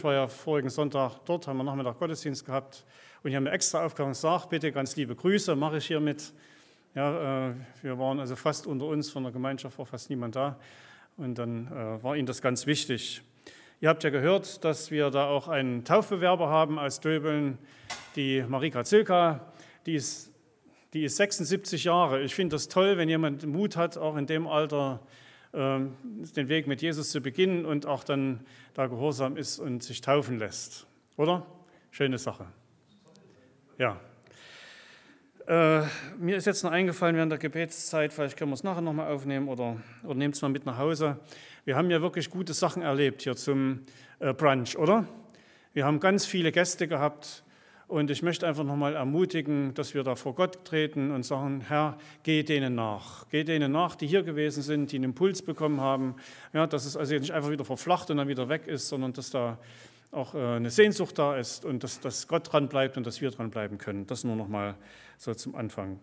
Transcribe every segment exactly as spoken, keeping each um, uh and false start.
Ich war ja vorigen Sonntag dort, haben wir Nachmittag Gottesdienst gehabt und ich habe mir extra aufgehört, sag bitte ganz liebe Grüße, mache ich hiermit. Ja, äh, wir waren also fast unter uns, von der Gemeinschaft war fast niemand da und dann äh, war ihnen das ganz wichtig. Ihr habt ja gehört, dass wir da auch einen Taufbewerber haben aus Döbeln, die Marika Zilka, die ist, die ist sechsundsiebzig Jahre. Ich finde das toll, wenn jemand Mut hat, auch in dem Alter den Weg mit Jesus zu beginnen und auch dann da gehorsam ist und sich taufen lässt. Oder? Schöne Sache. Ja. Äh, mir ist jetzt noch eingefallen während der Gebetszeit, vielleicht können wir es nachher nochmal aufnehmen oder, oder nehmt es mal mit nach Hause. Wir haben ja wirklich gute Sachen erlebt hier zum äh, Brunch, oder? Wir haben ganz viele Gäste gehabt. Und ich möchte einfach nochmal ermutigen, dass wir da vor Gott treten und sagen, Herr, geh denen nach. Geh denen nach, die hier gewesen sind, die einen Impuls bekommen haben. Ja, dass es also nicht einfach wieder verflacht und dann wieder weg ist, sondern dass da auch eine Sehnsucht da ist und dass, dass Gott dran bleibt und dass wir dran bleiben können. Das nur nochmal so zum Anfang.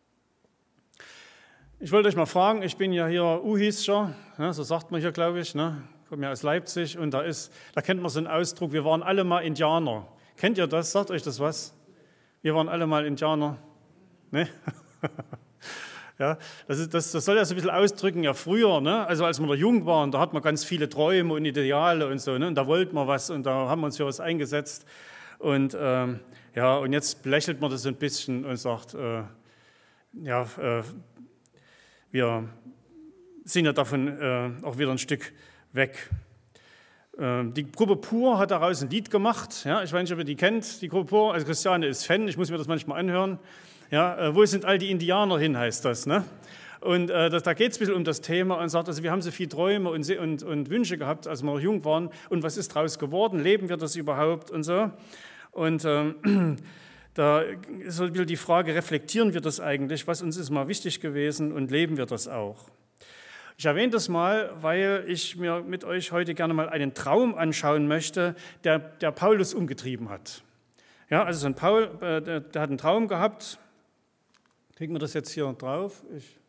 Ich wollte euch mal fragen, ich bin ja hier Uhischer, ja, so sagt man hier, glaube ich, ne? Ich komme ja aus Leipzig und da, ist, da kennt man so einen Ausdruck, wir waren alle mal Indianer. Kennt ihr das? Sagt euch das was? Wir waren alle mal Indianer. Ne? Ja, das, ist, das, das soll ja so ein bisschen ausdrücken, ja früher, ne? Also als wir noch jung waren, da hat man ganz viele Träume und Ideale und so, ne? Und da wollten wir was und da haben wir uns für was eingesetzt. Und, ähm, ja, und jetzt belächelt man das so ein bisschen und sagt, äh, ja, äh, wir sind ja davon äh, auch wieder ein Stück weg. Die Gruppe Pur hat daraus ein Lied gemacht. Ja, ich weiß nicht, ob ihr die kennt, die Gruppe Pur. Also Christiane ist Fan, ich muss mir das manchmal anhören. Ja, wo sind all die Indianer hin, heißt das. Ne? Und äh, das, da geht es ein bisschen um das Thema und sagt, also wir haben so viele Träume und, und, und Wünsche gehabt, als wir noch jung waren. Und was ist daraus geworden? Leben wir das überhaupt und so? Und ähm, da ist so ein bisschen die Frage, reflektieren wir das eigentlich? Was uns ist mal wichtig gewesen und leben wir das auch? Ich erwähne das mal, weil ich mir mit euch heute gerne mal einen Traum anschauen möchte, der, der Paulus umgetrieben hat. Ja, also so ein Paul, äh, der, der hat einen Traum gehabt. Kriegen wir das jetzt hier drauf? Ich,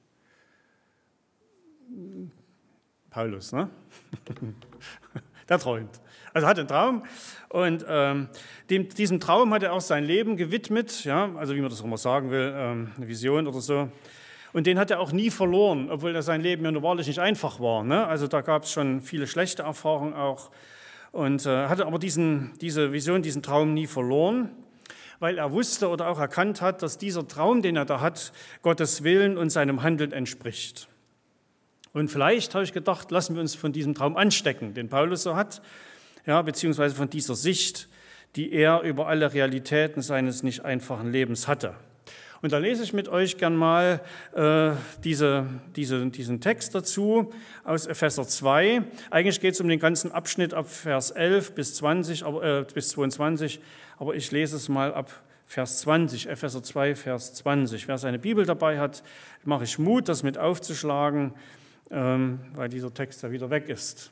Paulus, ne? Der träumt. Also hat einen Traum und ähm, dem, diesem Traum hat er auch sein Leben gewidmet, ja, also wie man das auch mal sagen will, ähm, eine Vision oder so. Und den hat er auch nie verloren, obwohl er sein Leben ja nur wahrlich nicht einfach war. Ne? Also da gab es schon viele schlechte Erfahrungen auch. Und äh, hatte aber diesen, diese Vision, diesen Traum nie verloren, weil er wusste oder auch erkannt hat, dass dieser Traum, den er da hat, Gottes Willen und seinem Handeln entspricht. Und vielleicht habe ich gedacht, lassen wir uns von diesem Traum anstecken, den Paulus so hat, ja, beziehungsweise von dieser Sicht, die er über alle Realitäten seines nicht einfachen Lebens hatte. Und da lese ich mit euch gern mal äh, diese, diese, diesen Text dazu aus Epheser zwei. Eigentlich geht es um den ganzen Abschnitt ab Vers elf bis, zwanzig, aber, äh, bis zweiundzwanzig, aber ich lese es mal ab Vers zwanzig, Epheser zwei, Vers zwanzig. Wer seine Bibel dabei hat, mache ich Mut, das mit aufzuschlagen, ähm, weil dieser Text ja wieder weg ist.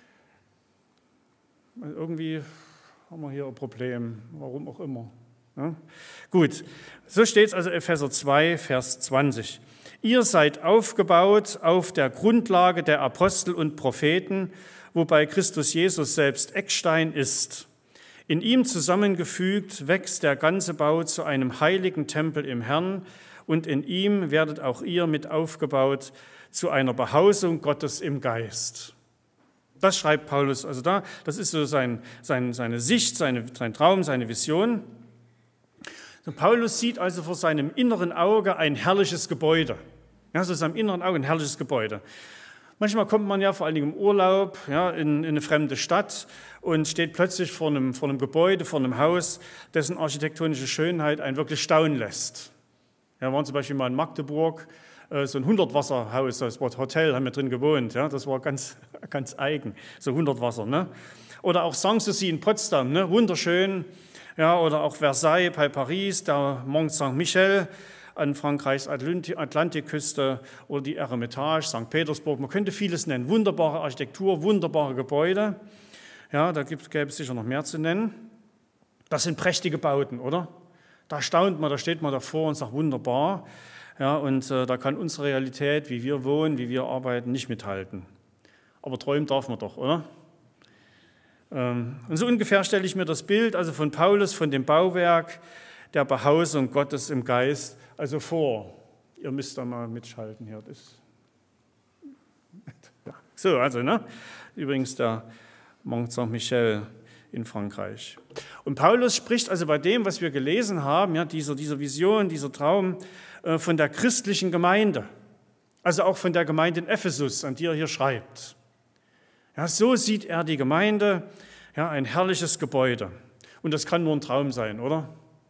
Irgendwie haben wir hier ein Problem, warum auch immer. Ja, gut, so steht es also Epheser zwei, Vers zwanzig. Ihr seid aufgebaut auf der Grundlage der Apostel und Propheten, wobei Christus Jesus selbst Eckstein ist. In ihm zusammengefügt wächst der ganze Bau zu einem heiligen Tempel im Herrn und in ihm werdet auch ihr mit aufgebaut zu einer Behausung Gottes im Geist. Das schreibt Paulus also da, das ist so sein, sein, seine Sicht, seine, sein Traum, seine Vision. Paulus sieht also vor seinem inneren Auge ein herrliches Gebäude. Ja, so seinem inneren Auge ein herrliches Gebäude. Manchmal kommt man ja vor allen Dingen im Urlaub ja, in, in eine fremde Stadt und steht plötzlich vor einem, vor einem Gebäude, vor einem Haus, dessen architektonische Schönheit einen wirklich staunen lässt. Ja, wir waren zum Beispiel mal in Magdeburg, äh, so ein Hundertwasserhaus, das war Hotel, haben wir drin gewohnt. Ja, das war ganz, ganz eigen, so Hundertwasser. Ne? Oder auch Sanssouci in Potsdam, ne? Wunderschön. Ja, oder auch Versailles bei Paris, der Mont Saint-Michel an Frankreichs Atlantikküste oder die Eremitage, Sankt Petersburg. Man könnte vieles nennen. Wunderbare Architektur, wunderbare Gebäude. Ja, da gibt, gäbe es sicher noch mehr zu nennen. Das sind prächtige Bauten, oder? Da staunt man, da steht man davor und sagt, wunderbar. Ja, und äh, da kann unsere Realität, wie wir wohnen, wie wir arbeiten, nicht mithalten. Aber träumen darf man doch, oder? Und so ungefähr stelle ich mir das Bild also von Paulus, von dem Bauwerk der Behausung Gottes im Geist, also vor. Ihr müsst da mal mitschalten hier. Das ja. So, also, ne? Übrigens der Mont Saint-Michel in Frankreich. Und Paulus spricht also bei dem, was wir gelesen haben, ja, dieser, dieser Vision, dieser Traum, äh, von der christlichen Gemeinde, also auch von der Gemeinde in Ephesus, an die er hier schreibt. Ja, so sieht er die Gemeinde, ja, ein herrliches Gebäude. Und das kann nur ein Traum sein, oder?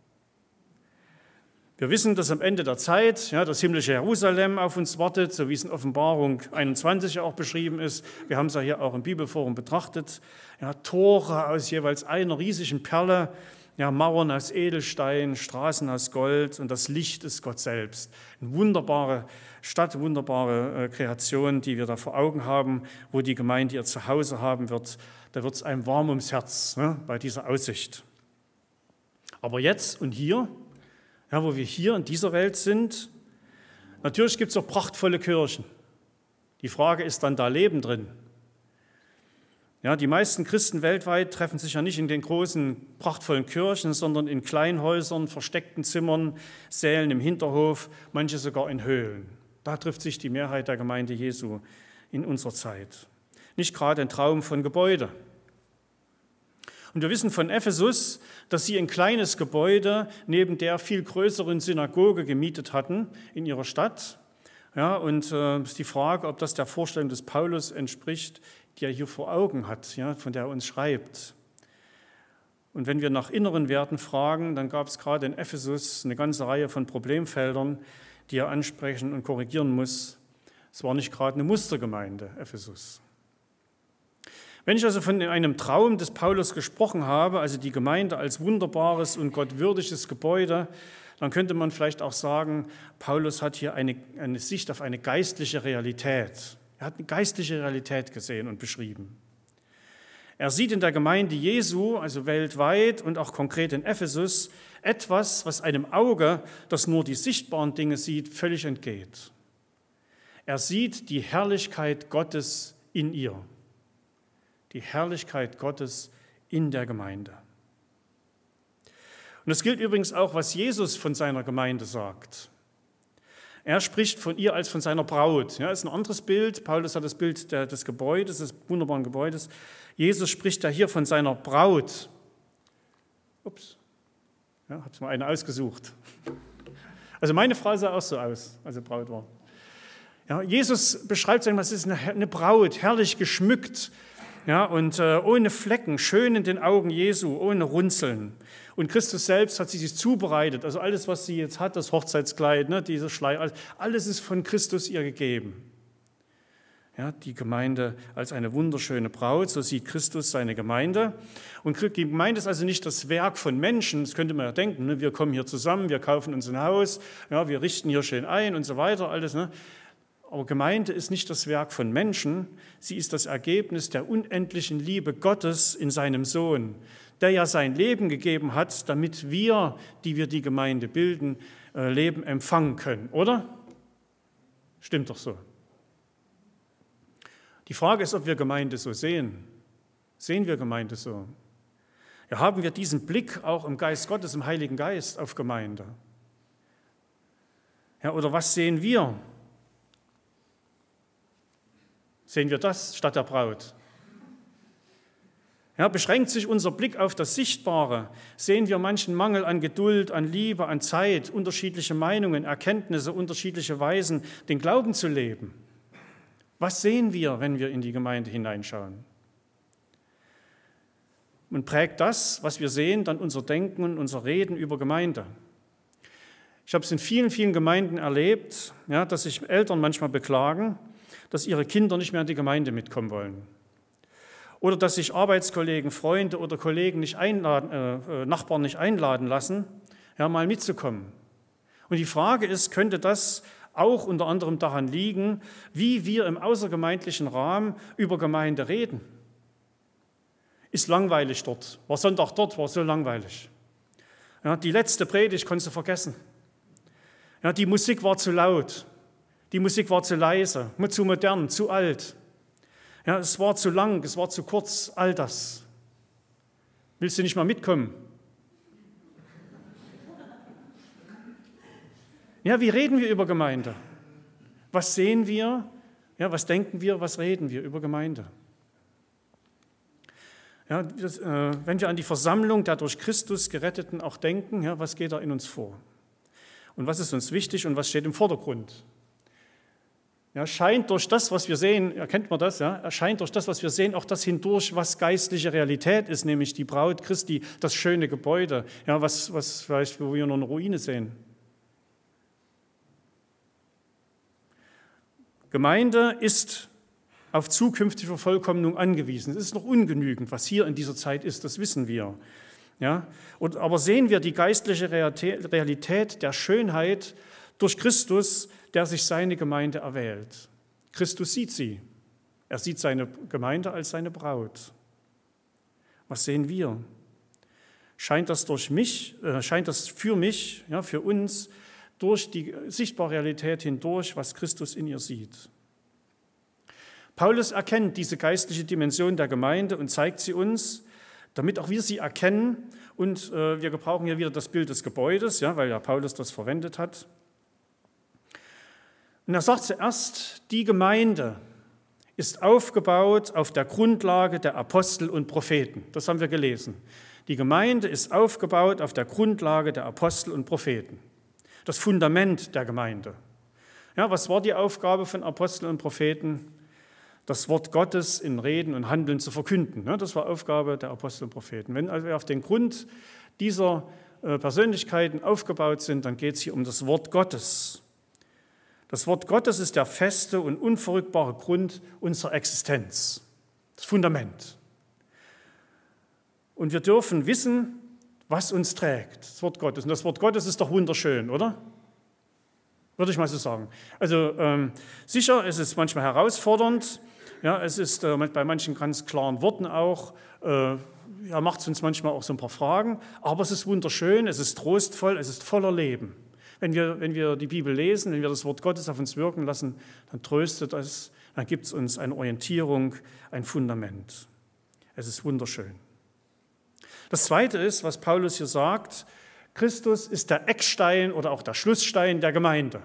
Wir wissen, dass am Ende der Zeit ja, das himmlische Jerusalem auf uns wartet, so wie es in Offenbarung einundzwanzig auch beschrieben ist. Wir haben es ja hier auch im Bibelforum betrachtet. Ja, Tore aus jeweils einer riesigen Perle, ja, Mauern aus Edelstein, Straßen aus Gold und das Licht ist Gott selbst. Eine wunderbare Stadt, wunderbare äh, Kreation, die wir da vor Augen haben, wo die Gemeinde ihr Zuhause haben wird. Da wird es einem warm ums Herz, ne, bei dieser Aussicht. Aber jetzt und hier, ja, wo wir hier in dieser Welt sind, natürlich gibt es auch prachtvolle Kirchen. Die Frage, ist dann da Leben drin? Ja, die meisten Christen weltweit treffen sich ja nicht in den großen, prachtvollen Kirchen, sondern in Kleinhäusern, versteckten Zimmern, Sälen im Hinterhof, manche sogar in Höhlen. Da trifft sich die Mehrheit der Gemeinde Jesu in unserer Zeit. Nicht gerade ein Traum von Gebäude. Und wir wissen von Ephesus, dass sie ein kleines Gebäude neben der viel größeren Synagoge gemietet hatten in ihrer Stadt. Ja, und äh, ist die Frage, ob das der Vorstellung des Paulus entspricht, die er hier vor Augen hat, ja, von der er uns schreibt. Und wenn wir nach inneren Werten fragen, dann gab es gerade in Ephesus eine ganze Reihe von Problemfeldern, die er ansprechen und korrigieren muss. Es war nicht gerade eine Mustergemeinde, Ephesus. Wenn ich also von einem Traum des Paulus gesprochen habe, also die Gemeinde als wunderbares und gottwürdiges Gebäude, dann könnte man vielleicht auch sagen, Paulus hat hier eine, eine Sicht auf eine geistliche Realität. Er hat eine geistliche Realität gesehen und beschrieben. Er sieht in der Gemeinde Jesu, also weltweit und auch konkret in Ephesus, etwas, was einem Auge, das nur die sichtbaren Dinge sieht, völlig entgeht. Er sieht die Herrlichkeit Gottes in ihr. Die Herrlichkeit Gottes in der Gemeinde. Und das gilt übrigens auch, was Jesus von seiner Gemeinde sagt. Er spricht von ihr als von seiner Braut. Ja, das ist ein anderes Bild. Paulus hat das Bild der, des Gebäudes, des wunderbaren Gebäudes. Jesus spricht ja hier von seiner Braut. Ups, ja, habe ich mal eine ausgesucht. Also meine Frau sah auch so aus, als sie Braut war. Ja, Jesus beschreibt, es ist eine, eine Braut, herrlich geschmückt. Ja, und äh, ohne Flecken, schön in den Augen Jesu, ohne Runzeln. Und Christus selbst hat sie sich zubereitet. Also alles, was sie jetzt hat, das Hochzeitskleid, ne, dieser Schleier, alles ist von Christus ihr gegeben. Ja, die Gemeinde als eine wunderschöne Braut, so sieht Christus seine Gemeinde. Und die Gemeinde ist also nicht das Werk von Menschen, das könnte man ja denken, ne, wir kommen hier zusammen, wir kaufen uns ein Haus, ja, wir richten hier schön ein und so weiter, alles, ne. Aber Gemeinde ist nicht das Werk von Menschen, sie ist das Ergebnis der unendlichen Liebe Gottes in seinem Sohn, der ja sein Leben gegeben hat, damit wir, die wir die Gemeinde bilden, Leben empfangen können, oder? Stimmt doch so. Die Frage ist, ob wir Gemeinde so sehen. Sehen wir Gemeinde so? Ja, haben wir diesen Blick auch im Geist Gottes, im Heiligen Geist auf Gemeinde? Ja, oder was sehen wir? Sehen wir das statt der Braut? Ja, beschränkt sich unser Blick auf das Sichtbare? Sehen wir manchen Mangel an Geduld, an Liebe, an Zeit, unterschiedliche Meinungen, Erkenntnisse, unterschiedliche Weisen, den Glauben zu leben? Was sehen wir, wenn wir in die Gemeinde hineinschauen? Und prägt das, was wir sehen, dann unser Denken und unser Reden über Gemeinde? Ich habe es in vielen, vielen Gemeinden erlebt, ja, dass sich Eltern manchmal beklagen, dass ihre Kinder nicht mehr in die Gemeinde mitkommen wollen. Oder dass sich Arbeitskollegen, Freunde oder Kollegen nicht einladen, äh, Nachbarn nicht einladen lassen, ja, mal mitzukommen. Und die Frage ist, könnte das auch unter anderem daran liegen, wie wir im außergemeindlichen Rahmen über Gemeinde reden? Ist langweilig dort. War Sonntag dort, war so langweilig. Ja, die letzte Predigt konntest du vergessen. Ja, die Musik war zu laut. Die Musik war zu leise, zu modern, zu alt. Ja, es war zu lang, es war zu kurz, all das. Willst du nicht mal mitkommen? Ja, wie reden wir über Gemeinde? Was sehen wir? Ja, was denken wir? Was reden wir über Gemeinde? Ja, das, äh, wenn wir an die Versammlung der durch Christus Geretteten auch denken, ja, was geht da in uns vor? Und was ist uns wichtig und was steht im Vordergrund? Ja, scheint durch das, was wir sehen, erkennt man das, ja, erscheint durch das, was wir sehen, auch das hindurch, was geistliche Realität ist, nämlich die Braut Christi, das schöne Gebäude, ja, was, was vielleicht, wo wir nur eine Ruine sehen. Gemeinde ist auf zukünftige Vervollkommnung angewiesen. Es ist noch ungenügend, was hier in dieser Zeit ist, das wissen wir. Ja? Und, aber sehen wir die geistliche Realität der Schönheit durch Christus, der sich seine Gemeinde erwählt. Christus sieht sie. Er sieht seine Gemeinde als seine Braut. Was sehen wir? Scheint das durch mich, äh, scheint das für mich, ja, für uns, durch die sichtbare Realität hindurch, was Christus in ihr sieht? Paulus erkennt diese geistliche Dimension der Gemeinde und zeigt sie uns, damit auch wir sie erkennen. Und äh, wir gebrauchen hier wieder das Bild des Gebäudes, ja, weil ja Paulus das verwendet hat. Und er sagt zuerst, die Gemeinde ist aufgebaut auf der Grundlage der Apostel und Propheten. Das haben wir gelesen. Die Gemeinde ist aufgebaut auf der Grundlage der Apostel und Propheten. Das Fundament der Gemeinde. Ja, was war die Aufgabe von Aposteln und Propheten? Das Wort Gottes in Reden und Handeln zu verkünden. Das war Aufgabe der Apostel und Propheten. Wenn also wir auf den Grund dieser Persönlichkeiten aufgebaut sind, dann geht es hier um das Wort Gottes. Das Wort Gottes ist der feste und unverrückbare Grund unserer Existenz, das Fundament. Und wir dürfen wissen, was uns trägt, das Wort Gottes. Und das Wort Gottes ist doch wunderschön, oder? Würde ich mal so sagen. Also ähm, sicher, es ist manchmal herausfordernd, ja, es ist äh, bei manchen ganz klaren Worten auch, äh, ja, macht es uns manchmal auch so ein paar Fragen, aber es ist wunderschön, es ist trostvoll, es ist voller Leben. Wenn wir, wenn wir die Bibel lesen, wenn wir das Wort Gottes auf uns wirken lassen, dann tröstet es, dann gibt es uns eine Orientierung, ein Fundament. Es ist wunderschön. Das Zweite ist, was Paulus hier sagt, Christus ist der Eckstein oder auch der Schlussstein der Gemeinde.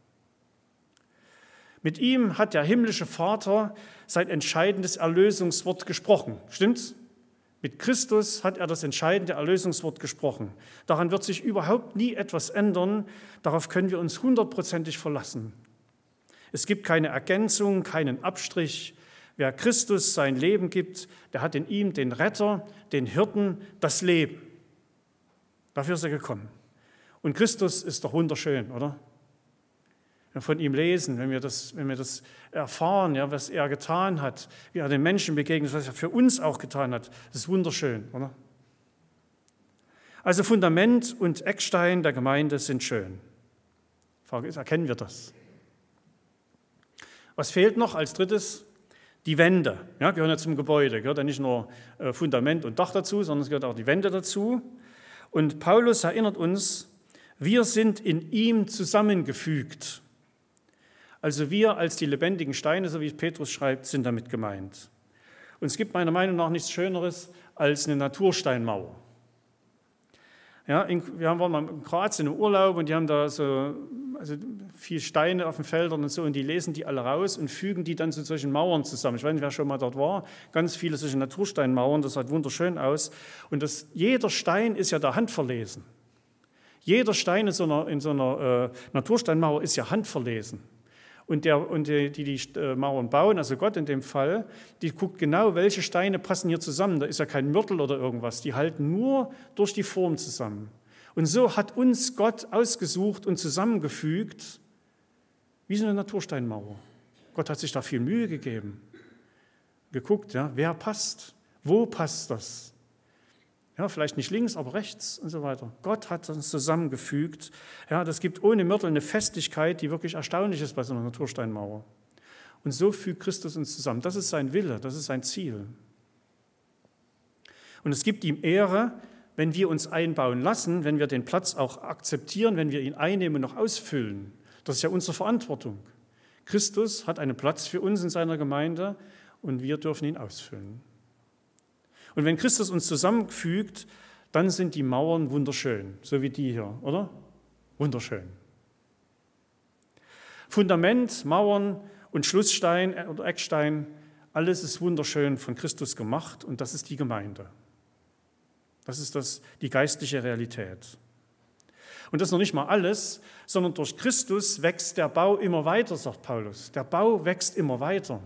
Mit ihm hat der himmlische Vater sein entscheidendes Erlösungswort gesprochen. Stimmt's? Mit Christus hat er das entscheidende Erlösungswort gesprochen. Daran wird sich überhaupt nie etwas ändern. Darauf können wir uns hundertprozentig verlassen. Es gibt keine Ergänzung, keinen Abstrich. Wer Christus sein Leben gibt, der hat in ihm den Retter, den Hirten, das Leben. Dafür ist er gekommen. Und Christus ist doch wunderschön, oder? Wenn wir von ihm lesen, wenn wir das, wenn wir das erfahren, ja, was er getan hat, wie er den Menschen begegnet, was er für uns auch getan hat, das ist wunderschön, oder? Also Fundament und Eckstein der Gemeinde sind schön. Die Frage ist, erkennen wir das? Was fehlt noch als drittes? Die Wände. Ja, gehören ja zum Gebäude, gehört ja nicht nur Fundament und Dach dazu, sondern es gehört auch die Wände dazu. Und Paulus erinnert uns, wir sind in ihm zusammengefügt. Also wir als die lebendigen Steine, so wie Petrus schreibt, sind damit gemeint. Und es gibt meiner Meinung nach nichts Schöneres als eine Natursteinmauer. Ja, in, wir waren mal in Kroatien im Urlaub und die haben da so also viel Steine auf den Feldern und so und die lesen die alle raus und fügen die dann zu solchen Mauern zusammen. Ich weiß nicht, wer schon mal dort war. Ganz viele solche Natursteinmauern, das sah wunderschön aus. Und das, jeder Stein ist ja da handverlesen. Jeder Stein in so einer, in so einer äh, Natursteinmauer ist ja handverlesen. Und, der, und die, die die Mauern bauen, also Gott in dem Fall, die guckt genau, welche Steine passen hier zusammen. Da ist ja kein Mörtel oder irgendwas. Die halten nur durch die Form zusammen. Und so hat uns Gott ausgesucht und zusammengefügt, wie so eine Natursteinmauer. Gott hat sich da viel Mühe gegeben. Geguckt, ja, wer passt, wo passt das? Ja, vielleicht nicht links, aber rechts und so weiter. Gott hat uns zusammengefügt. Ja, das gibt ohne Mörtel eine Festigkeit, die wirklich erstaunlich ist bei so einer Natursteinmauer. Und so fügt Christus uns zusammen. Das ist sein Wille, das ist sein Ziel. Und es gibt ihm Ehre, wenn wir uns einbauen lassen, wenn wir den Platz auch akzeptieren, wenn wir ihn einnehmen und noch ausfüllen. Das ist ja unsere Verantwortung. Christus hat einen Platz für uns in seiner Gemeinde und wir dürfen ihn ausfüllen. Und wenn Christus uns zusammenfügt, dann sind die Mauern wunderschön, so wie die hier, oder? Wunderschön. Fundament, Mauern und Schlussstein oder Eckstein, alles ist wunderschön von Christus gemacht und das ist die Gemeinde. Das ist das, die geistliche Realität. Und das ist noch nicht mal alles, sondern durch Christus wächst der Bau immer weiter, sagt Paulus. Der Bau wächst immer weiter.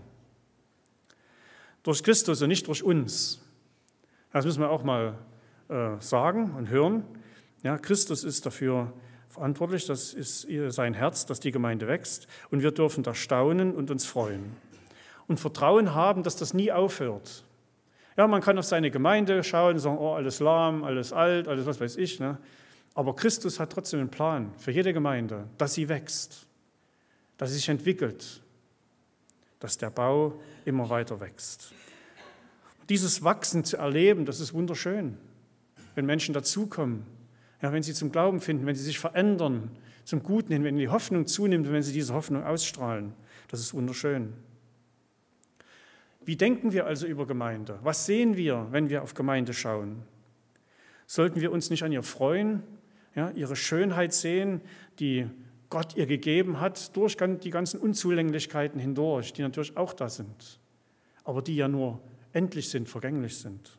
Durch Christus und nicht durch uns. Das müssen wir auch mal äh, sagen und hören. Ja, Christus ist dafür verantwortlich, das ist sein Herz, dass die Gemeinde wächst. Und wir dürfen da staunen und uns freuen. Und Vertrauen haben, dass das nie aufhört. Ja, man kann auf seine Gemeinde schauen und sagen, oh, alles lahm, alles alt, alles was weiß ich. Ne? Aber Christus hat trotzdem einen Plan für jede Gemeinde, dass sie wächst, dass sie sich entwickelt, dass der Bau immer weiter wächst. Dieses Wachsen zu erleben, das ist wunderschön, wenn Menschen dazukommen, ja, wenn sie zum Glauben finden, wenn sie sich verändern, zum Guten hin, wenn die Hoffnung zunimmt und wenn sie diese Hoffnung ausstrahlen. Das ist wunderschön. Wie denken wir also über Gemeinde? Was sehen wir, wenn wir auf Gemeinde schauen? Sollten wir uns nicht an ihr freuen, ja, ihre Schönheit sehen, die Gott ihr gegeben hat, durch die ganzen Unzulänglichkeiten hindurch, die natürlich auch da sind, aber die ja nur endlich sind, vergänglich sind.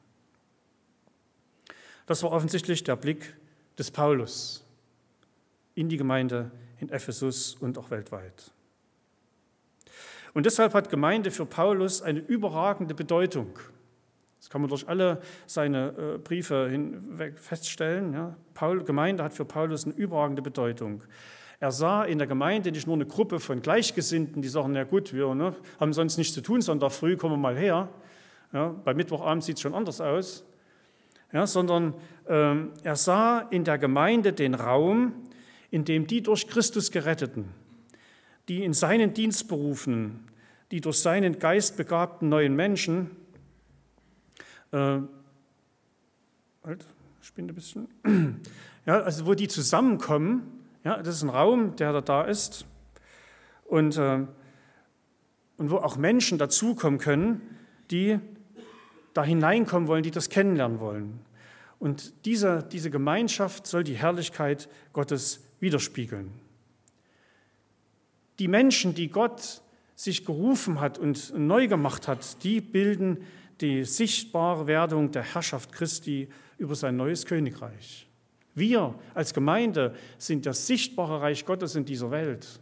Das war offensichtlich der Blick des Paulus in die Gemeinde in Ephesus und auch weltweit. Und deshalb hat Gemeinde für Paulus eine überragende Bedeutung. Das kann man durch alle seine Briefe hinweg feststellen. Ja. Paul, Gemeinde hat für Paulus eine überragende Bedeutung. Er sah in der Gemeinde nicht nur eine Gruppe von Gleichgesinnten, die sagen, na gut, wir ne, haben sonst nichts zu tun, Sonntag früh kommen wir mal her. Ja, bei Mittwochabend sieht es schon anders aus. Ja, sondern ähm, er sah in der Gemeinde den Raum, in dem die durch Christus Geretteten, die in seinen Dienst berufenen, die durch seinen Geist begabten neuen Menschen, äh, halt, spinnt ein bisschen, ja, also wo die zusammenkommen, ja, das ist ein Raum, der da ist und, äh, und wo auch Menschen dazukommen können, die da hineinkommen wollen, die das kennenlernen wollen. Und diese, diese Gemeinschaft soll die Herrlichkeit Gottes widerspiegeln. Die Menschen, die Gott sich gerufen hat und neu gemacht hat, die bilden die sichtbare Werdung der Herrschaft Christi über sein neues Königreich. Wir als Gemeinde sind das sichtbare Reich Gottes in dieser Welt.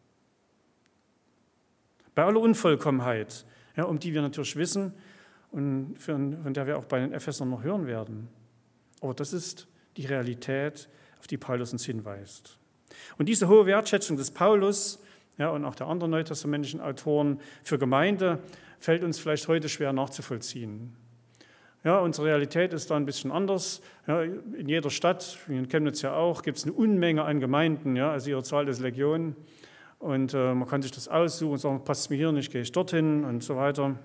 Bei aller Unvollkommenheit, ja, um die wir natürlich wissen und von der wir auch bei den Ephesern noch hören werden. Aber das ist die Realität, auf die Paulus uns hinweist. Und diese hohe Wertschätzung des Paulus, ja, und auch der anderen neutestamentlichen Autoren für Gemeinde fällt uns vielleicht heute schwer nachzuvollziehen. Ja, unsere Realität ist da ein bisschen anders. Ja, in jeder Stadt, wie in Chemnitz ja auch, gibt es eine Unmenge an Gemeinden, ja, also ihre Zahl ist Legion. Und äh, man kann sich das aussuchen und sagen, passt mir hier nicht, gehe ich dorthin und so weiter.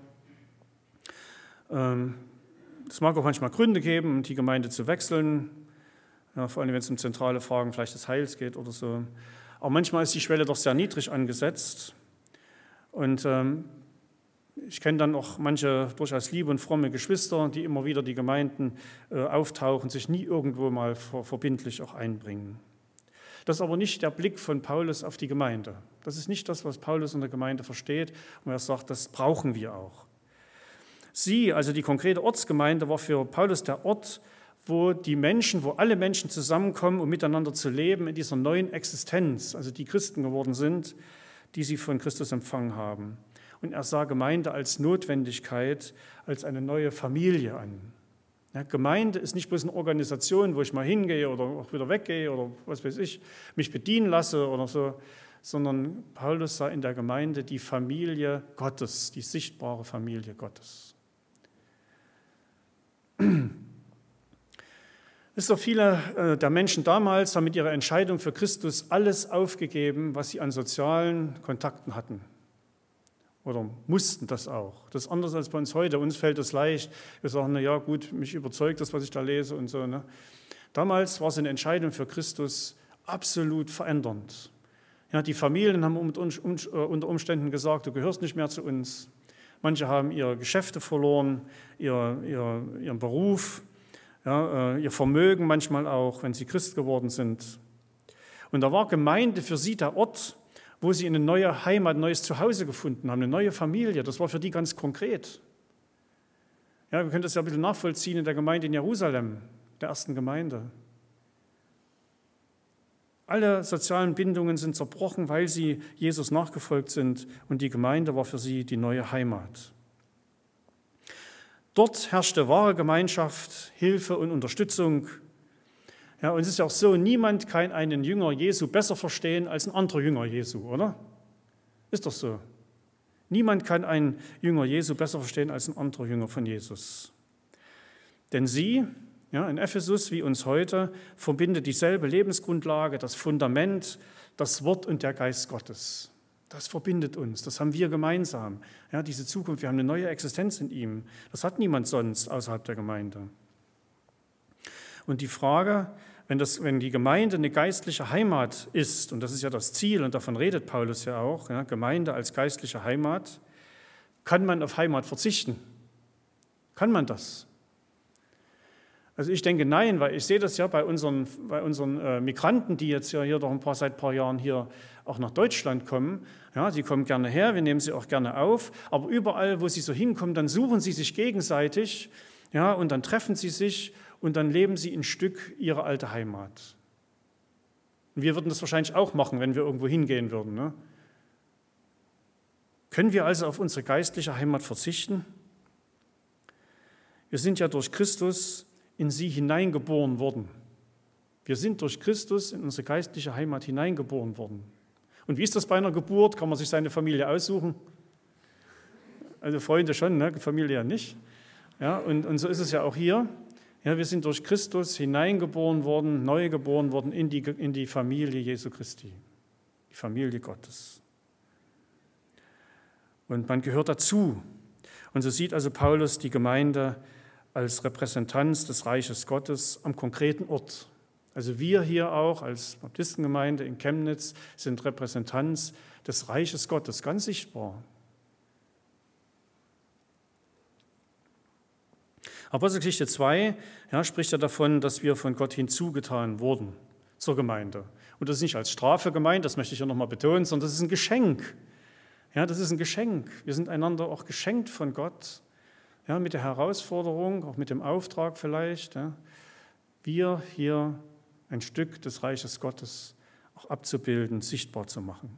Ähm, es mag auch manchmal Gründe geben, die Gemeinde zu wechseln, ja, vor allem wenn es um zentrale Fragen vielleicht des Heils geht oder so. Aber manchmal ist die Schwelle doch sehr niedrig angesetzt. Und ähm, ich kenne dann auch manche durchaus liebe und fromme Geschwister, die immer wieder die Gemeinden äh, auftauchen, sich nie irgendwo mal ver- verbindlich auch einbringen. Das ist aber nicht der Blick von Paulus auf die Gemeinde. Das ist nicht das, was Paulus in der Gemeinde versteht. Und er sagt, das brauchen wir auch. Sie, also die konkrete Ortsgemeinde, war für Paulus der Ort, wo die Menschen, wo alle Menschen zusammenkommen, um miteinander zu leben in dieser neuen Existenz, also die Christen geworden sind, die sie von Christus empfangen haben. Und er sah Gemeinde als Notwendigkeit, als eine neue Familie an. Ja, Gemeinde ist nicht bloß eine Organisation, wo ich mal hingehe oder auch wieder weggehe oder was weiß ich, mich bedienen lasse oder so, sondern Paulus sah in der Gemeinde die Familie Gottes, die sichtbare Familie Gottes. Es so viele der Menschen damals haben mit ihrer Entscheidung für Christus alles aufgegeben, was sie an sozialen Kontakten hatten. Oder mussten das auch. Das ist anders als bei uns heute. Uns fällt es leicht. Wir sagen, na ja, gut, mich überzeugt das, was ich da lese und so. Ne? Damals war es eine Entscheidung für Christus absolut verändernd. Ja, die Familien haben unter Umständen gesagt, du gehörst nicht mehr zu uns. Manche haben ihre Geschäfte verloren, ihr, ihr, ihren Beruf, ja, ihr Vermögen manchmal auch, wenn sie Christ geworden sind. Und da war Gemeinde für sie der Ort, wo sie eine neue Heimat, ein neues Zuhause gefunden haben, eine neue Familie. Das war für die ganz konkret. Ja, wir können das ja ein bisschen nachvollziehen in der Gemeinde in Jerusalem, der ersten Gemeinde. Alle sozialen Bindungen sind zerbrochen, weil sie Jesus nachgefolgt sind, und die Gemeinde war für sie die neue Heimat. Dort herrschte wahre Gemeinschaft, Hilfe und Unterstützung. Ja, und es ist ja auch so, niemand kann einen Jünger Jesu besser verstehen als ein anderer Jünger Jesu, oder? Ist doch so. Niemand kann einen Jünger Jesu besser verstehen als ein anderer Jünger von Jesus. Denn sie, ja, in Ephesus wie uns heute, verbindet dieselbe Lebensgrundlage, das Fundament, das Wort und der Geist Gottes. Das verbindet uns, das haben wir gemeinsam. Ja, diese Zukunft, wir haben eine neue Existenz in ihm. Das hat niemand sonst außerhalb der Gemeinde. Und die Frage, wenn, das, wenn die Gemeinde eine geistliche Heimat ist, und das ist ja das Ziel, und davon redet Paulus ja auch, ja, Gemeinde als geistliche Heimat, kann man auf Heimat verzichten? Kann man das? Also ich denke nein, weil ich sehe das ja bei unseren, bei unseren äh, Migranten, die jetzt ja hier doch ein paar, seit ein paar Jahren hier auch nach Deutschland kommen. Ja, die kommen gerne her, wir nehmen sie auch gerne auf, aber überall, wo sie so hinkommen, dann suchen sie sich gegenseitig, ja, und dann treffen sie sich und dann leben sie ein Stück ihrer alte Heimat. Und wir würden das wahrscheinlich auch machen, wenn wir irgendwo hingehen würden. Ne? Können wir also auf unsere geistliche Heimat verzichten? Wir sind ja durch Christus in sie hineingeboren worden. Wir sind durch Christus in unsere geistliche Heimat hineingeboren worden. Und wie ist das bei einer Geburt? Kann man sich seine Familie aussuchen? Also Freunde schon, ne? Familie ja nicht. Ja, und, und so ist es ja auch hier. Ja, wir sind durch Christus hineingeboren worden, neu geboren worden in die, in die Familie Jesu Christi, die Familie Gottes. Und man gehört dazu. Und so sieht also Paulus die Gemeinde als Repräsentanz des Reiches Gottes am konkreten Ort. Also wir hier auch als Baptistengemeinde in Chemnitz sind Repräsentanz des Reiches Gottes, ganz sichtbar. Apostelgeschichte zwei, ja, spricht ja davon, dass wir von Gott hinzugetan wurden zur Gemeinde. Und das ist nicht als Strafe gemeint, das möchte ich ja nochmal betonen, sondern das ist ein Geschenk. Ja, das ist ein Geschenk. Wir sind einander auch geschenkt von Gott, ja, mit der Herausforderung, auch mit dem Auftrag vielleicht, ja, wir hier ein Stück des Reiches Gottes auch abzubilden, sichtbar zu machen.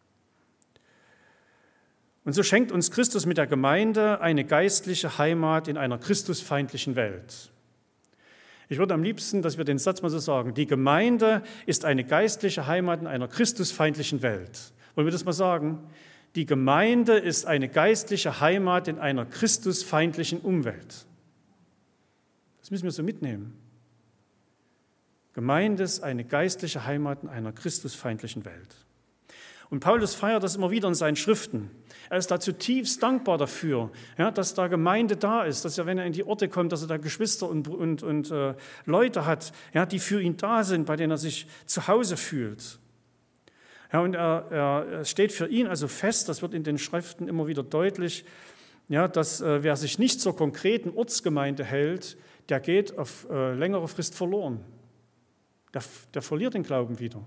Und so schenkt uns Christus mit der Gemeinde eine geistliche Heimat in einer christusfeindlichen Welt. Ich würde am liebsten, dass wir den Satz mal so sagen, die Gemeinde ist eine geistliche Heimat in einer christusfeindlichen Welt. Wollen wir das mal sagen? Die Gemeinde ist eine geistliche Heimat in einer christusfeindlichen Umwelt. Das müssen wir so mitnehmen. Gemeinde ist eine geistliche Heimat in einer christusfeindlichen Welt. Und Paulus feiert das immer wieder in seinen Schriften. Er ist da zutiefst dankbar dafür, ja, dass da Gemeinde da ist, dass er, wenn er in die Orte kommt, dass er da Geschwister und, und, und äh, Leute hat, ja, die für ihn da sind, bei denen er sich zu Hause fühlt. Ja, und er, er steht für ihn also fest, das wird in den Schriften immer wieder deutlich, ja, dass äh, wer sich nicht zur konkreten Ortsgemeinde hält, der geht auf äh, längere Frist verloren. Der, der verliert den Glauben wieder.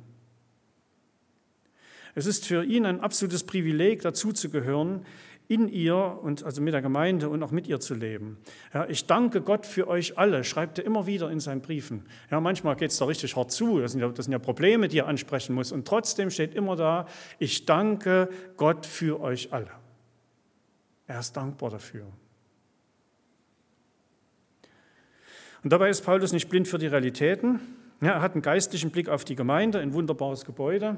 Es ist für ihn ein absolutes Privileg, dazuzugehören, in ihr und also mit der Gemeinde und auch mit ihr zu leben. Ja, ich danke Gott für euch alle, schreibt er immer wieder in seinen Briefen. Ja, manchmal geht es da richtig hart zu, das sind, ja, das sind ja Probleme, die er ansprechen muss. Und trotzdem steht immer da, ich danke Gott für euch alle. Er ist dankbar dafür. Und dabei ist Paulus nicht blind für die Realitäten. Ja, er hat einen geistlichen Blick auf die Gemeinde, ein wunderbares Gebäude.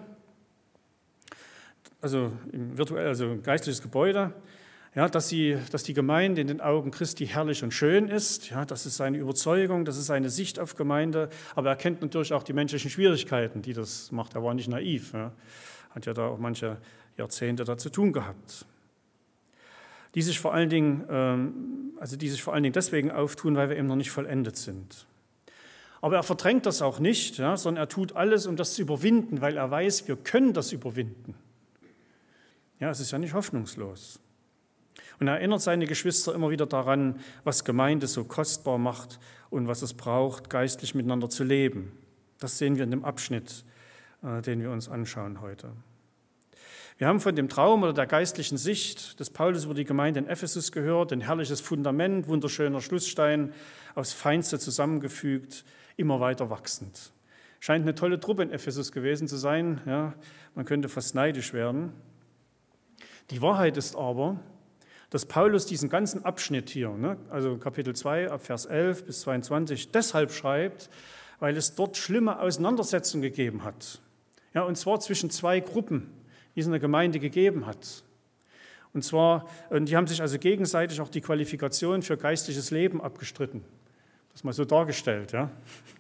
Also virtuell, also ein geistliches Gebäude, ja, dass, sie, dass die Gemeinde in den Augen Christi herrlich und schön ist. Ja, das ist seine Überzeugung, das ist seine Sicht auf Gemeinde. Aber er kennt natürlich auch die menschlichen Schwierigkeiten, die das macht. Er war nicht naiv, ja, hat ja da auch manche Jahrzehnte da zu tun gehabt. Die sich vor allen Dingen, also die sich vor allen Dingen deswegen auftun, weil wir eben noch nicht vollendet sind. Aber er verdrängt das auch nicht, ja, sondern er tut alles, um das zu überwinden, weil er weiß, wir können das überwinden. Ja, es ist ja nicht hoffnungslos. Und er erinnert seine Geschwister immer wieder daran, was Gemeinde so kostbar macht und was es braucht, geistlich miteinander zu leben. Das sehen wir in dem Abschnitt, den wir uns anschauen heute. Wir haben von dem Traum oder der geistlichen Sicht des Paulus über die Gemeinde in Ephesus gehört, ein herrliches Fundament, wunderschöner Schlussstein, aufs Feinste zusammengefügt, immer weiter wachsend. Scheint eine tolle Truppe in Ephesus gewesen zu sein, ja, man könnte fast neidisch werden. Die Wahrheit ist aber, dass Paulus diesen ganzen Abschnitt hier, ne, also Kapitel zwei, ab Vers elf bis zweiundzwanzig, deshalb schreibt, weil es dort schlimme Auseinandersetzungen gegeben hat. Ja, und zwar zwischen zwei Gruppen, die es in der Gemeinde gegeben hat. Und zwar, die haben sich also gegenseitig auch die Qualifikation für geistliches Leben abgestritten. Das mal so dargestellt, ja.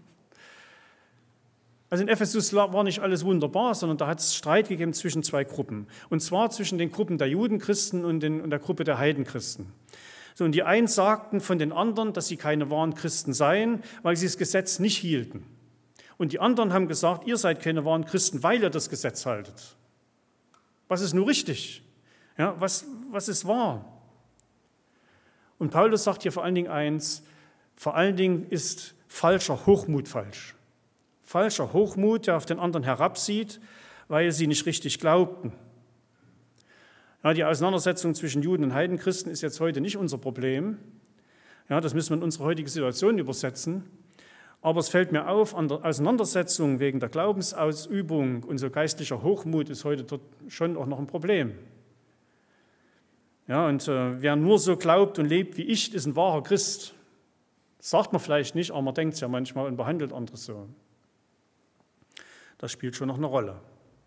Also in Ephesus war nicht alles wunderbar, sondern da hat es Streit gegeben zwischen zwei Gruppen. Und zwar zwischen den Gruppen der Judenchristen und, den, und der Gruppe der Heidenchristen. So, und die einen sagten von den anderen, dass sie keine wahren Christen seien, weil sie das Gesetz nicht hielten. Und die anderen haben gesagt, ihr seid keine wahren Christen, weil ihr das Gesetz haltet. Was ist nur richtig? Ja, was, was ist wahr? Und Paulus sagt hier vor allen Dingen eins, vor allen Dingen ist falscher Hochmut falsch. Falscher Hochmut, der auf den anderen herabsieht, weil sie nicht richtig glaubten. Ja, die Auseinandersetzung zwischen Juden und Heidenchristen ist jetzt heute nicht unser Problem. Ja, das müssen wir in unsere heutige Situation übersetzen. Aber es fällt mir auf, an der Auseinandersetzung wegen der Glaubensausübung und so geistlicher Hochmut ist heute dort schon auch noch ein Problem. Ja, und äh, wer nur so glaubt und lebt wie ich, ist ein wahrer Christ. Das sagt man vielleicht nicht, aber man denkt es ja manchmal und behandelt andere so. Das spielt schon noch eine Rolle.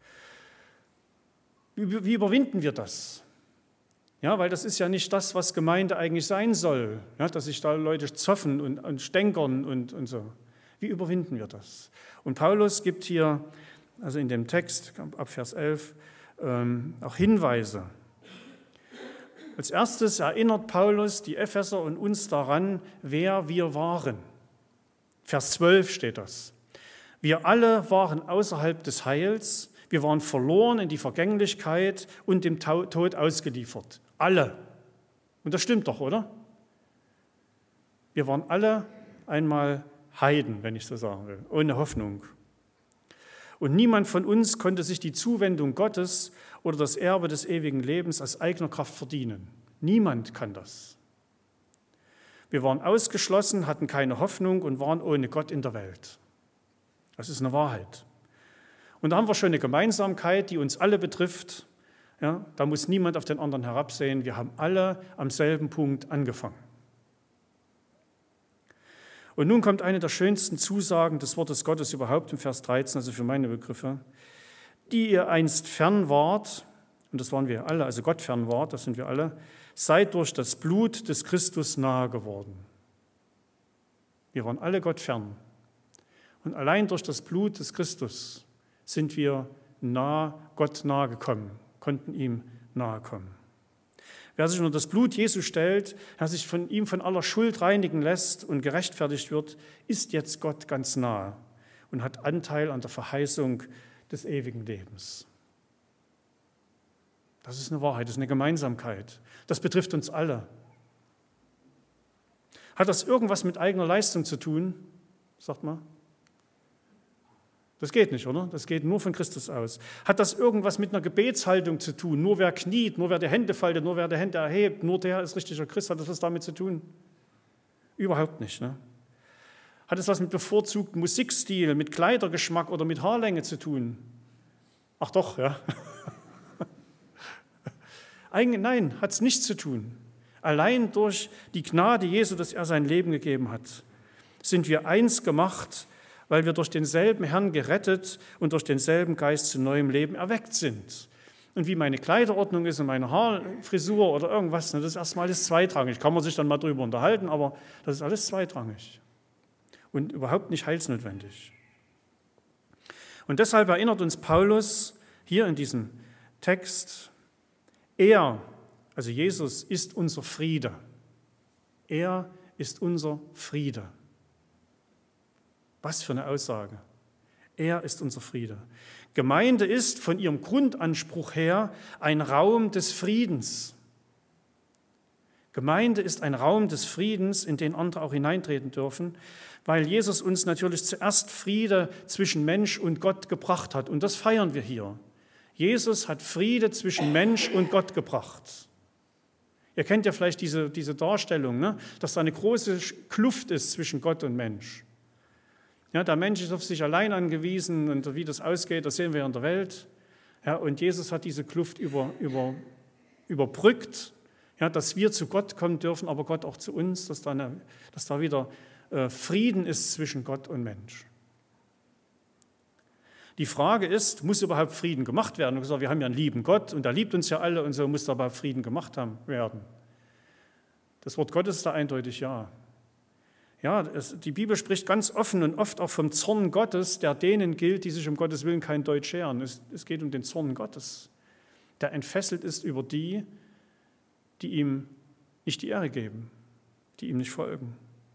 Wie, wie überwinden wir das? Ja, weil das ist ja nicht das, was Gemeinde eigentlich sein soll, ja, dass sich da Leute zoffen und, und stänkern und, und so. Wie überwinden wir das? Und Paulus gibt hier, also in dem Text ab Vers elf, ähm, auch Hinweise. Als erstes erinnert Paulus die Epheser und uns daran, wer wir waren. Vers zwölf steht das. Wir alle waren außerhalb des Heils, wir waren verloren in die Vergänglichkeit und dem Tod ausgeliefert. Alle. Und das stimmt doch, oder? Wir waren alle einmal Heiden, wenn ich so sagen will, ohne Hoffnung. Und niemand von uns konnte sich die Zuwendung Gottes oder das Erbe des ewigen Lebens aus eigener Kraft verdienen. Niemand kann das. Wir waren ausgeschlossen, hatten keine Hoffnung und waren ohne Gott in der Welt. Das ist eine Wahrheit. Und da haben wir schon eine Gemeinsamkeit, die uns alle betrifft. Ja, da muss niemand auf den anderen herabsehen. Wir haben alle am selben Punkt angefangen. Und nun kommt eine der schönsten Zusagen des Wortes Gottes überhaupt im Vers dreizehn, also für meine Begriffe. Die ihr einst fern wart, und das waren wir alle, also Gott fern wart, das sind wir alle, seid durch das Blut des Christus nahe geworden. Wir waren alle Gott fern. Und allein durch das Blut des Christus sind wir nah, Gott nahe gekommen, konnten ihm nahe kommen. Wer sich unter das Blut Jesu stellt, der sich von ihm von aller Schuld reinigen lässt und gerechtfertigt wird, ist jetzt Gott ganz nahe und hat Anteil an der Verheißung des ewigen Lebens. Das ist eine Wahrheit, das ist eine Gemeinsamkeit. Das betrifft uns alle. Hat das irgendwas mit eigener Leistung zu tun? Sagt mal. Das geht nicht, oder? Das geht nur von Christus aus. Hat das irgendwas mit einer Gebetshaltung zu tun? Nur wer kniet, nur wer die Hände faltet, nur wer die Hände erhebt, nur der ist richtiger Christ. Hat das was damit zu tun? Überhaupt nicht. Ne? Hat es was mit bevorzugtem Musikstil, mit Kleidergeschmack oder mit Haarlänge zu tun? Ach doch, ja. Eigentlich, nein, hat es nichts zu tun. Allein durch die Gnade Jesu, dass er sein Leben gegeben hat, sind wir eins gemacht, weil wir durch denselben Herrn gerettet und durch denselben Geist zu neuem Leben erweckt sind. Und wie meine Kleiderordnung ist und meine Haarfrisur oder irgendwas, das ist erstmal alles zweitrangig. Kann man sich dann mal drüber unterhalten, aber das ist alles zweitrangig und überhaupt nicht heilsnotwendig. Und deshalb erinnert uns Paulus hier in diesem Text, er, also Jesus, ist unser Friede. Er ist unser Friede. Was für eine Aussage. Er ist unser Friede. Gemeinde ist von ihrem Grundanspruch her ein Raum des Friedens. Gemeinde ist ein Raum des Friedens, in den andere auch hineintreten dürfen, weil Jesus uns natürlich zuerst Friede zwischen Mensch und Gott gebracht hat. Und das feiern wir hier. Jesus hat Friede zwischen Mensch und Gott gebracht. Ihr kennt ja vielleicht diese, diese Darstellung, ne? Dass da eine große Kluft ist zwischen Gott und Mensch. Ja, der Mensch ist auf sich allein angewiesen und wie das ausgeht, das sehen wir in der Welt. Ja, und Jesus hat diese Kluft über, über, überbrückt, ja, dass wir zu Gott kommen dürfen, aber Gott auch zu uns, dass da, eine, dass da wieder äh, Frieden ist zwischen Gott und Mensch. Die Frage ist, muss überhaupt Frieden gemacht werden? Und gesagt, wir haben ja einen lieben Gott und er liebt uns ja alle und so muss da überhaupt Frieden gemacht haben, werden. Das Wort Gottes ist da eindeutig ja. Ja, es, die Bibel spricht ganz offen und oft auch vom Zorn Gottes, der denen gilt, die sich um Gottes Willen kein Deut scheren. Es, es geht um den Zorn Gottes, der entfesselt ist über die, die ihm nicht die Ehre geben, die ihm nicht folgen.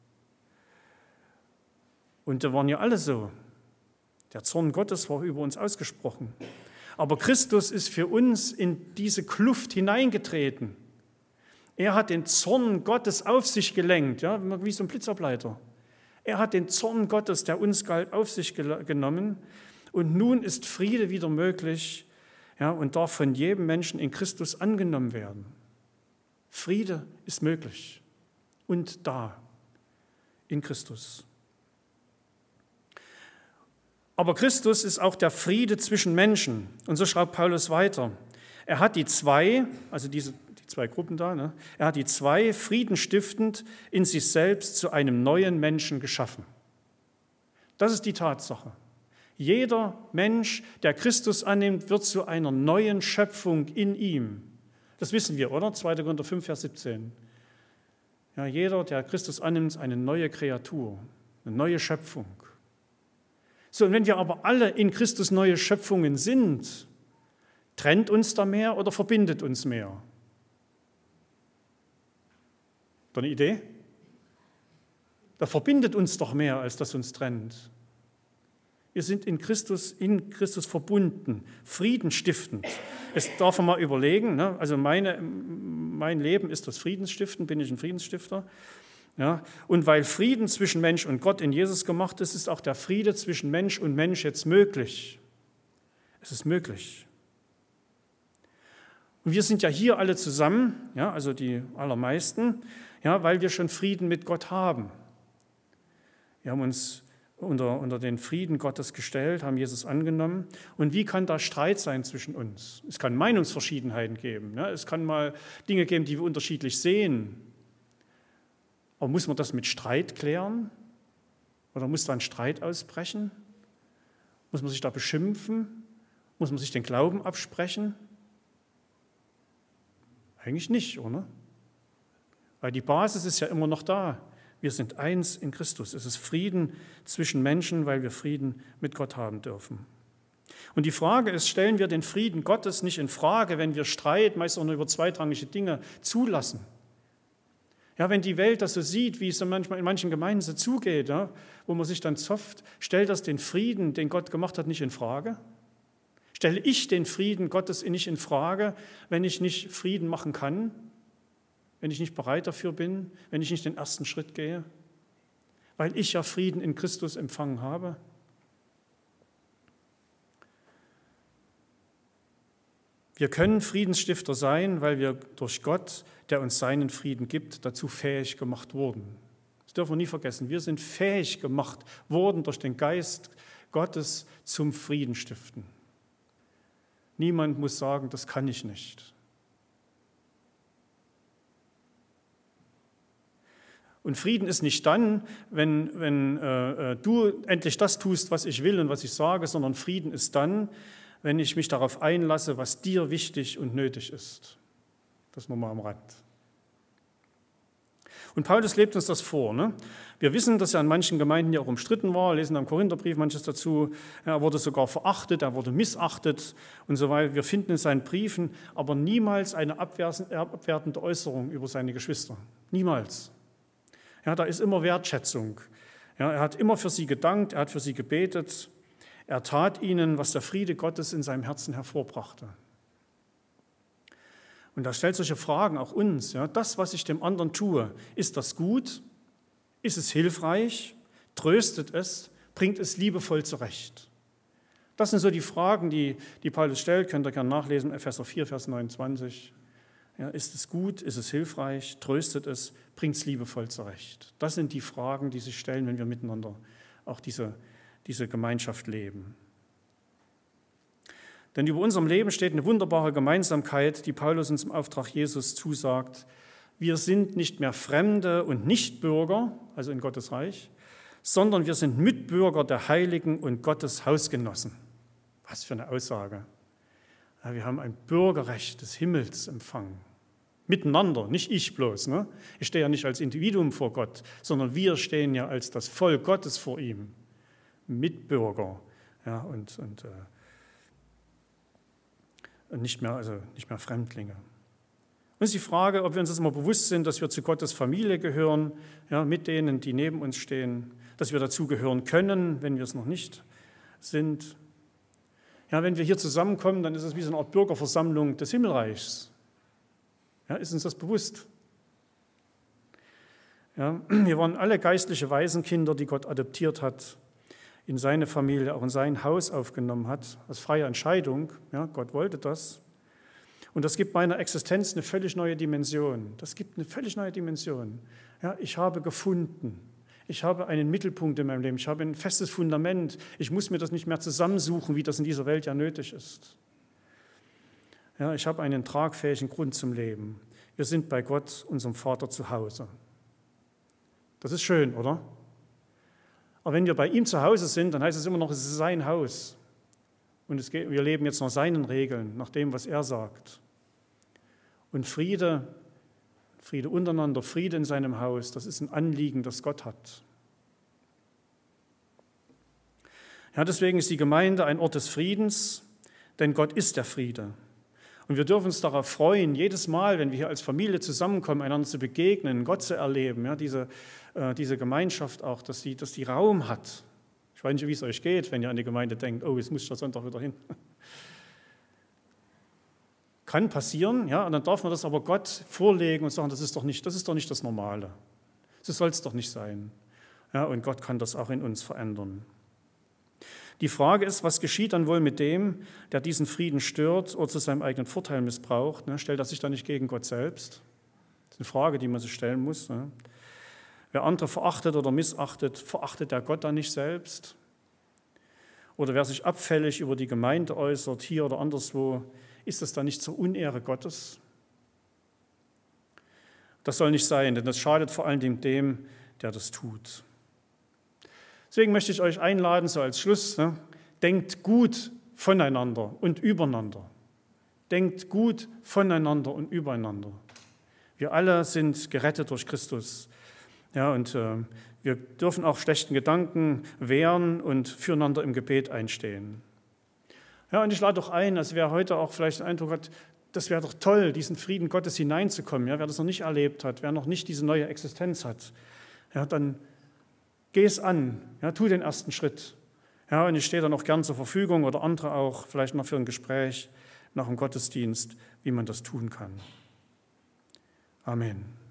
Und da waren ja alle so. Der Zorn Gottes war über uns ausgesprochen. Aber Christus ist für uns in diese Kluft hineingetreten. Er hat den Zorn Gottes auf sich gelenkt, ja, wie so ein Blitzableiter. Er hat den Zorn Gottes, der uns galt, auf sich genommen. Und nun ist Friede wieder möglich, ja, und darf von jedem Menschen in Christus angenommen werden. Friede ist möglich und da in Christus. Aber Christus ist auch der Friede zwischen Menschen. Und so schreibt Paulus weiter. Er hat die zwei, also diese die zwei Gruppen da, ne? Er hat die zwei friedenstiftend in sich selbst zu einem neuen Menschen geschaffen. Das ist die Tatsache. Jeder Mensch, der Christus annimmt, wird zu einer neuen Schöpfung in ihm. Das wissen wir, oder? zweiter Korinther fünf, Vers siebzehn. Ja, jeder, der Christus annimmt, ist eine neue Kreatur, eine neue Schöpfung. So, und wenn wir aber alle in Christus neue Schöpfungen sind, trennt uns da mehr oder verbindet uns mehr? Habt ihr eine Idee? Da verbindet uns doch mehr, als das uns trennt. Wir sind in Christus, in Christus verbunden, friedenstiftend. Jetzt darf man mal überlegen, ne? Also meine, mein Leben ist das Friedensstiften, bin ich ein Friedensstifter. Ja? Und weil Frieden zwischen Mensch und Gott in Jesus gemacht ist, ist auch der Friede zwischen Mensch und Mensch jetzt möglich. Es ist möglich. Und wir sind ja hier alle zusammen, ja, also die allermeisten, ja, weil wir schon Frieden mit Gott haben. Wir haben uns unter, unter den Frieden Gottes gestellt, haben Jesus angenommen. Und wie kann da Streit sein zwischen uns? Es kann Meinungsverschiedenheiten geben. Ne? Es kann mal Dinge geben, die wir unterschiedlich sehen. Aber muss man das mit Streit klären? Oder muss da ein Streit ausbrechen? Muss man sich da beschimpfen? Muss man sich den Glauben absprechen? Eigentlich nicht, oder? Weil die Basis ist ja immer noch da. Wir sind eins in Christus. Es ist Frieden zwischen Menschen, weil wir Frieden mit Gott haben dürfen. Und die Frage ist, stellen wir den Frieden Gottes nicht in Frage, wenn wir Streit, meist auch nur über zweitrangige Dinge, zulassen? Ja, wenn die Welt das so sieht, wie es dann manchmal in manchen Gemeinden so zugeht, ja, wo man sich dann zofft, stellt das den Frieden, den Gott gemacht hat, nicht in Frage? Stelle ich den Frieden Gottes nicht in Frage, wenn ich nicht Frieden machen kann? Wenn ich nicht bereit dafür bin, wenn ich nicht den ersten Schritt gehe, weil ich ja Frieden in Christus empfangen habe. Wir können Friedensstifter sein, weil wir durch Gott, der uns seinen Frieden gibt, dazu fähig gemacht wurden. Das dürfen wir nie vergessen. Wir sind fähig gemacht worden durch den Geist Gottes zum Friedenstiften. Niemand muss sagen, das kann ich nicht. Und Frieden ist nicht dann, wenn, wenn äh, du endlich das tust, was ich will und was ich sage, sondern Frieden ist dann, wenn ich mich darauf einlasse, was dir wichtig und nötig ist. Das nur mal am Rand. Und Paulus lebt uns das vor. Ne? Wir wissen, dass er in manchen Gemeinden ja auch umstritten war, lesen am Korintherbrief manches dazu. Er wurde sogar verachtet, er wurde missachtet und so weiter. Wir finden in seinen Briefen aber niemals eine abwertende Äußerung über seine Geschwister. Niemals. Ja, da ist immer Wertschätzung. Ja, er hat immer für sie gedankt, er hat für sie gebetet. Er tat ihnen, was der Friede Gottes in seinem Herzen hervorbrachte. Und da stellt solche Fragen auch uns. Ja, das, was ich dem anderen tue, ist das gut? Ist es hilfreich? Tröstet es? Bringt es liebevoll zurecht? Das sind so die Fragen, die, die Paulus stellt. Könnt ihr gerne nachlesen, Epheser vier, Vers neunundzwanzig. Ja, ist es gut? Ist es hilfreich? Tröstet es? Bringt es liebevoll zurecht? Das sind die Fragen, die sich stellen, wenn wir miteinander auch diese, diese Gemeinschaft leben. Denn über unserem Leben steht eine wunderbare Gemeinsamkeit, die Paulus uns im Auftrag Jesus zusagt. Wir sind nicht mehr Fremde und Nichtbürger, also in Gottes Reich, sondern wir sind Mitbürger der Heiligen und Gottes Hausgenossen. Was für eine Aussage. Ja, wir haben ein Bürgerrecht des Himmels empfangen. Miteinander, nicht ich bloß. Ne? Ich stehe ja nicht als Individuum vor Gott, sondern wir stehen ja als das Volk Gottes vor ihm. Mitbürger, ja, und, und, äh, und nicht mehr, also nicht mehr Fremdlinge. Und es ist die Frage, ob wir uns das immer bewusst sind, dass wir zu Gottes Familie gehören, ja, mit denen, die neben uns stehen, dass wir dazugehören können, wenn wir es noch nicht sind. Ja, wenn wir hier zusammenkommen, dann ist es wie so eine Art Bürgerversammlung des Himmelreichs. Ja, ist uns das bewusst? Ja, wir waren alle geistliche Waisenkinder, die Gott adoptiert hat, in seine Familie, auch in sein Haus aufgenommen hat, als freie Entscheidung. Ja, Gott wollte das. Und das gibt meiner Existenz eine völlig neue Dimension. Das gibt eine völlig neue Dimension. Ja, ich habe gefunden. Ich habe einen Mittelpunkt in meinem Leben. Ich habe ein festes Fundament. Ich muss mir das nicht mehr zusammensuchen, wie das in dieser Welt ja nötig ist. Ja, ich habe einen tragfähigen Grund zum Leben. Wir sind bei Gott, unserem Vater, zu Hause. Das ist schön, oder? Aber wenn wir bei ihm zu Hause sind, dann heißt es immer noch, es ist sein Haus. Und es geht, wir leben jetzt nach seinen Regeln, nach dem, was er sagt. Und Friede, Friede untereinander, Friede in seinem Haus, das ist ein Anliegen, das Gott hat. Ja, deswegen ist die Gemeinde ein Ort des Friedens, denn Gott ist der Friede. Und wir dürfen uns darauf freuen, jedes Mal, wenn wir hier als Familie zusammenkommen, einander zu begegnen, Gott zu erleben, ja, diese, äh, diese Gemeinschaft auch, dass die, dass die Raum hat. Ich weiß nicht, wie es euch geht, wenn ihr an die Gemeinde denkt, oh, jetzt muss ich da Sonntag wieder hin. Kann passieren, ja, und dann darf man das aber Gott vorlegen und sagen, das ist doch nicht, das ist doch nicht das Normale. So soll es doch nicht sein. Ja, und Gott kann das auch in uns verändern. Die Frage ist, was geschieht dann wohl mit dem, der diesen Frieden stört oder zu seinem eigenen Vorteil missbraucht? Ne? Stellt er sich da nicht gegen Gott selbst? Das ist eine Frage, die man sich stellen muss. Ne? Wer andere verachtet oder missachtet, verachtet der Gott dann nicht selbst? Oder wer sich abfällig über die Gemeinde äußert, hier oder anderswo, ist das dann nicht zur Unehre Gottes? Das soll nicht sein, denn das schadet vor allen Dingen dem, der das tut. Deswegen möchte ich euch einladen, so als Schluss, ne, denkt gut voneinander und übereinander. Denkt gut voneinander und übereinander. Wir alle sind gerettet durch Christus. Ja, und äh, wir dürfen auch schlechten Gedanken wehren und füreinander im Gebet einstehen. Ja, und ich lade doch ein, als wer heute auch vielleicht den Eindruck hat, das wäre doch toll, diesen Frieden Gottes hineinzukommen. Ja, wer das noch nicht erlebt hat, wer noch nicht diese neue Existenz hat, ja, dann geh es an, ja, tu den ersten Schritt. Ja, und ich stehe dann auch gern zur Verfügung oder andere auch, vielleicht noch für ein Gespräch nach dem Gottesdienst, wie man das tun kann. Amen.